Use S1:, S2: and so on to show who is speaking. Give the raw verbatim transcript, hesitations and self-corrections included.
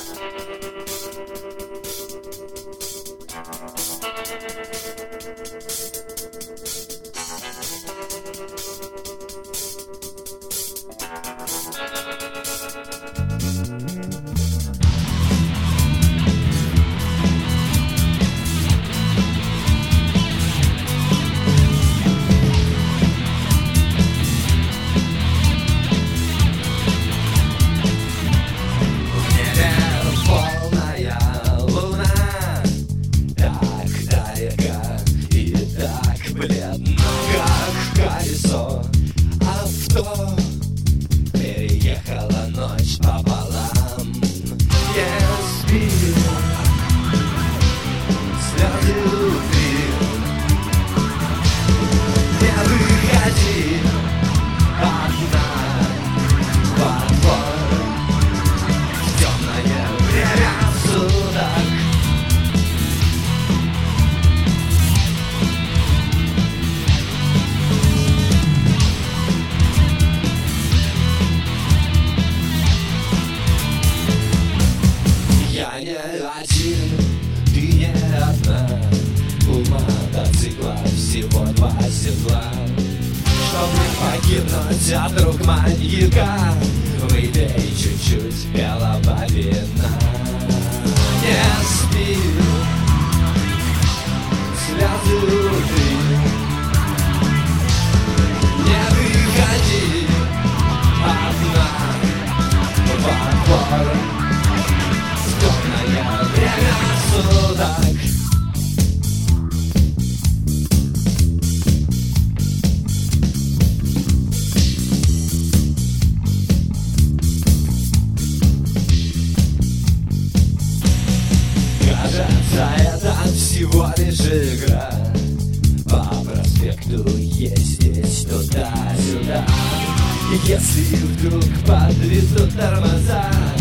S1: Переехала ночь пополам. Я спил, слезы убил. Не выходи одна во двор в темное время суток. Я не один, ты не одна. У мотоцикла всего два седла. Чтоб не покинуть от рук маньяка, выпей чуть-чуть белого вина. Не спи, слезы утри. Не выходи одна во двор в темное время суток. Кажется, это всего лишь игра. По проспекту ездить туда-сюда. Если вдруг подведут тормоза,